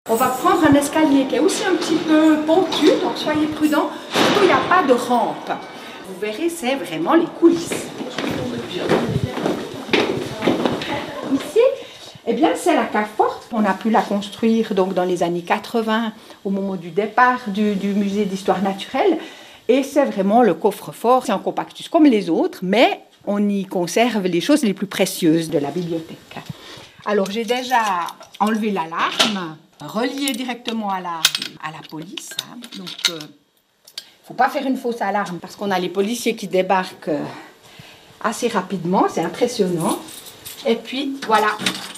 On va prendre un escalier qui est aussi un petit peu pentu, donc soyez prudents. Surtout, il n'y a pas de rampe. Vous verrez, c'est vraiment les coulisses. Ici, eh bien, c'est la cave forte. On a pu la construire donc, dans les années 80, au moment du départ du musée d'histoire naturelle. Et c'est vraiment le coffre-fort. C'est un compactus comme les autres, mais on y conserve les choses les plus précieuses de la bibliothèque. Alors, j'ai déjà enlevé l'alarme, relié directement à la police. Donc, il ne faut pas faire une fausse alarme parce qu'on a les policiers qui débarquent assez rapidement. C'est impressionnant. Et puis, voilà.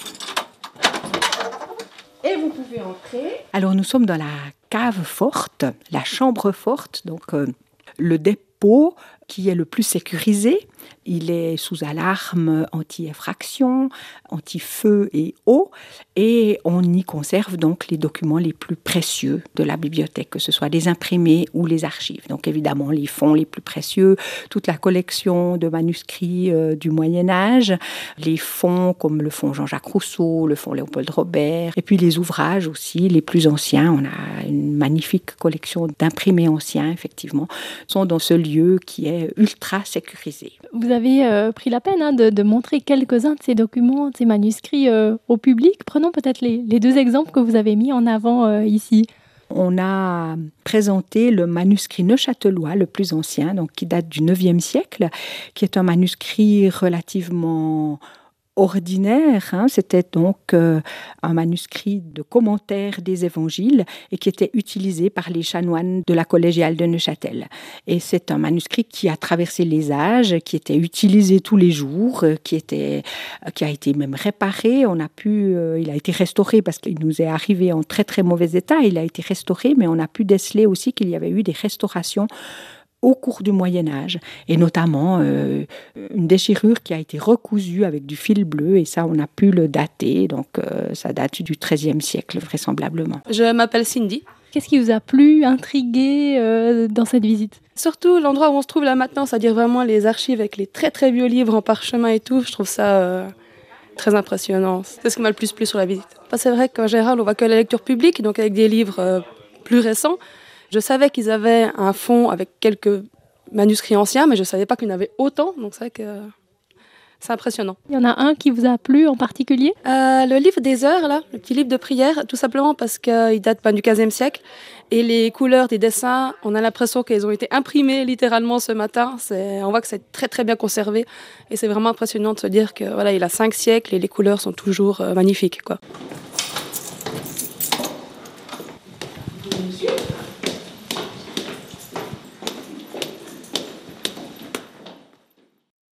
Et vous pouvez entrer. Alors, nous sommes dans la cave forte, la chambre forte, donc le dépôt qui est le plus sécurisé. Il est sous alarme anti-effraction, anti-feu et eau, et on y conserve donc les documents les plus précieux de la bibliothèque, que ce soit les imprimés ou les archives. Donc évidemment les fonds les plus précieux, toute la collection de manuscrits du Moyen-Âge, les fonds comme le fonds Jean-Jacques Rousseau, le fonds Léopold Robert, et puis les ouvrages aussi, les plus anciens. On a une magnifique collection d'imprimés anciens, effectivement, sont dans ce lieu qui est ultra sécurisé. Vous avez pris la peine de montrer quelques-uns de ces documents, de ces manuscrits au public. Prenons peut-être les deux exemples que vous avez mis en avant ici. On a présenté le manuscrit neuchâtelois, le plus ancien, donc qui date du IXe siècle, qui est un manuscrit relativement ordinaire. C'était donc un manuscrit de commentaire des évangiles et qui était utilisé par les chanoines de la collégiale de Neuchâtel. Et c'est un manuscrit qui a traversé les âges, qui était utilisé tous les jours, qui a été même réparé. Il a été restauré parce qu'il nous est arrivé en très très mauvais état. Il a été restauré, mais on a pu déceler aussi qu'il y avait eu des restaurations au cours du Moyen-Âge, et notamment une déchirure qui a été recousue avec du fil bleu, et ça, on a pu le dater, donc ça date du XIIIe siècle, vraisemblablement. Je m'appelle Cindy. Qu'est-ce qui vous a plu, intrigué dans cette visite ? Surtout l'endroit où on se trouve là maintenant, c'est-à-dire vraiment les archives avec les très très vieux livres en parchemin et tout, je trouve ça très impressionnant. C'est ce qui m'a le plus plu sur la visite. C'est vrai qu'en général, on voit que la lecture publique, donc avec des livres plus récents. Je savais qu'ils avaient un fonds avec quelques manuscrits anciens, mais je ne savais pas qu'il y en avait autant, donc c'est vrai que c'est impressionnant. Il y en a un qui vous a plu en particulier ? Le livre des heures, là, le petit livre de prière, tout simplement parce qu'il date du XVe siècle, et les couleurs des dessins, on a l'impression qu'elles ont été imprimées littéralement ce matin. On voit que c'est très très bien conservé, et c'est vraiment impressionnant de se dire que voilà, il a 5 siècles et les couleurs sont toujours magnifiques, quoi.